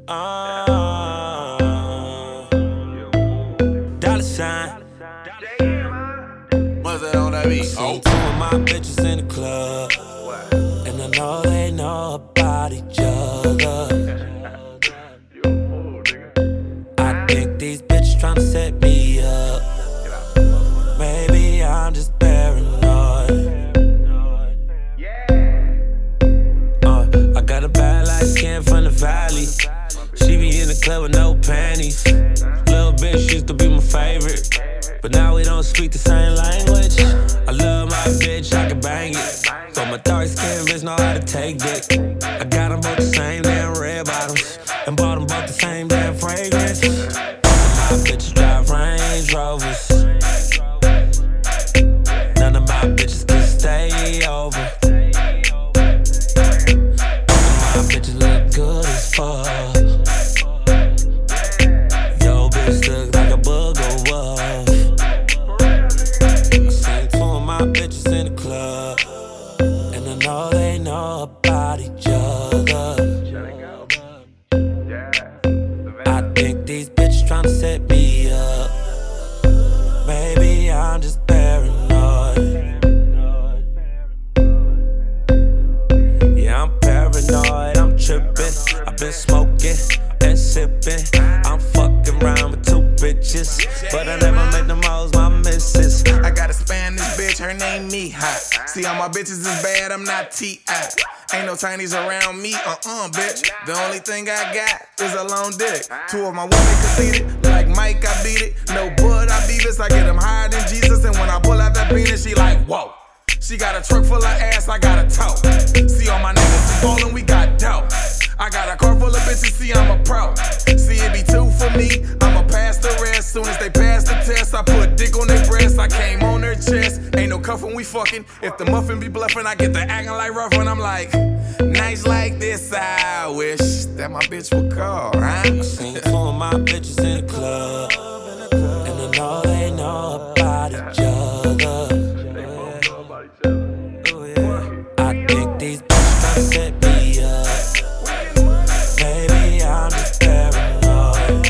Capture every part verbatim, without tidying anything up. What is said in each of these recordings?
Uh, dollar sign. What's that on that beat? Oh. Two of my bitches in the club, and I know they know about each other. I think these bitches tryna set me up. Maybe I'm just paranoid. Uh, I got a bad light skin from the valley. She be in the club with no panties. Little bitch used to be my favorite, but now we don't speak the same language. I love my bitch, I can bang it, but my dark skin bitch know how to take dick. I got them both the same damn red bottoms, and bought them both the same damn fragrance. My bitches drive Range Rovers. None of my bitches can stay over. My bitches look good as fuck. Yo, bitch look like a booger wolf. I seen two of my bitches in the club, and I know they know about each other. I think these bitches tryna set me up. Maybe I'm just paranoid. Yeah, I'm paranoid, I'm trippin'. I've been smoking and sipping. I'm fucking around with two bitches, but I never met them hoes, my missus. I got a Spanish bitch, her name Mija. See, all my bitches is bad, I'm not T I Ain't no tinies around me, uh-uh, bitch. The only thing I got is a long dick. Two of my women conceited, like Mike, I beat it. No bud, I Beavis, I get them higher than Jesus. And when I pull out that penis, she like, whoa. She got a truck full of ass, I got a toe. See, all my niggas is ballin', we got dope. I got a car full of bitches, see, I'm a pro. See, it be two for me, I'ma pass the rest. Soon as they pass the test, I put dick on their breast. I came on their chest, ain't no cuff when we fucking. If the muffin be bluffing, I get the acting like rough when I'm like, nights like this, I wish that my bitch would call, huh? I seen two of my bitches in the club, and I know they know about each other. I think these bitches tryna set me up. Maybe I'm just paranoid.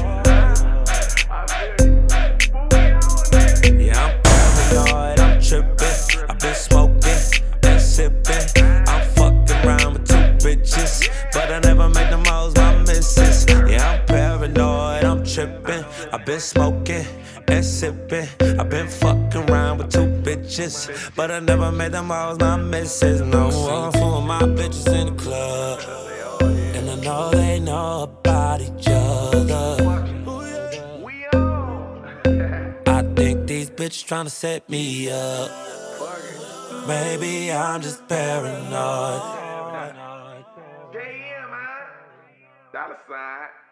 Yeah, I'm paranoid, I'm trippin'. I've been smoking and sippin'. I'm fucking around with two bitches, but I never made them hoes my missus. Yeah, I'm paranoid, I'm trippin'. I've been smoking and sippin'. I've been fucking around with two bitches, but I never made them hoes my missus. No, I'm full of my bitches in the club, and I know they know about each other. I think these bitches tryna set me up. Maybe I'm just paranoid. Dollar sign.